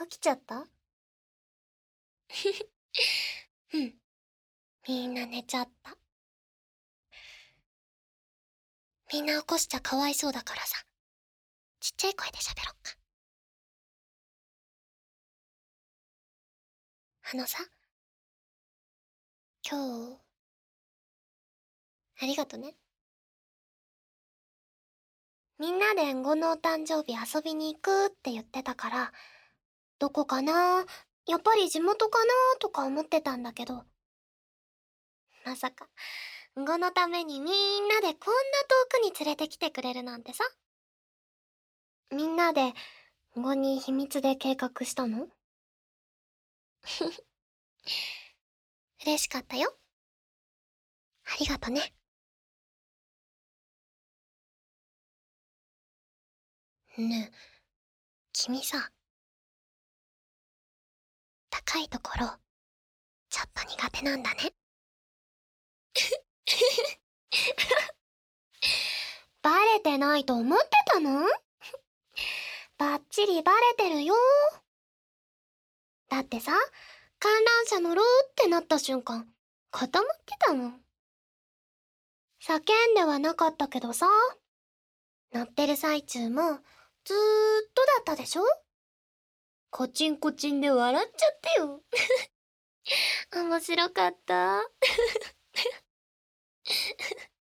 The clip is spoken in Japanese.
飽きちゃった？うん。みんな寝ちゃった。みんな起こしちゃかわいそうだからさ。ちっちゃい声で喋ろっか。あのさ、今日、ありがとね。みんなでんごのお誕生日遊びに行くって言ってたから、どこかな、やっぱり地元かなとか思ってたんだけど、まさか、んごのためにみんなでこんな遠くに連れてきてくれるなんてさ。みんなで、んごに秘密で計画したの？嬉しかったよ。ありがとね。ねえ、君さ、高いところ、ちょっと苦手なんだね。バレてないと思ってたの？バッチリバレてるよ。だってさ、観覧車乗ろうってなった瞬間、固まってたもん。叫んではなかったけどさ、乗ってる最中もずーっとだったでしょ？コチンコチンで笑っちゃってよ。面白かった。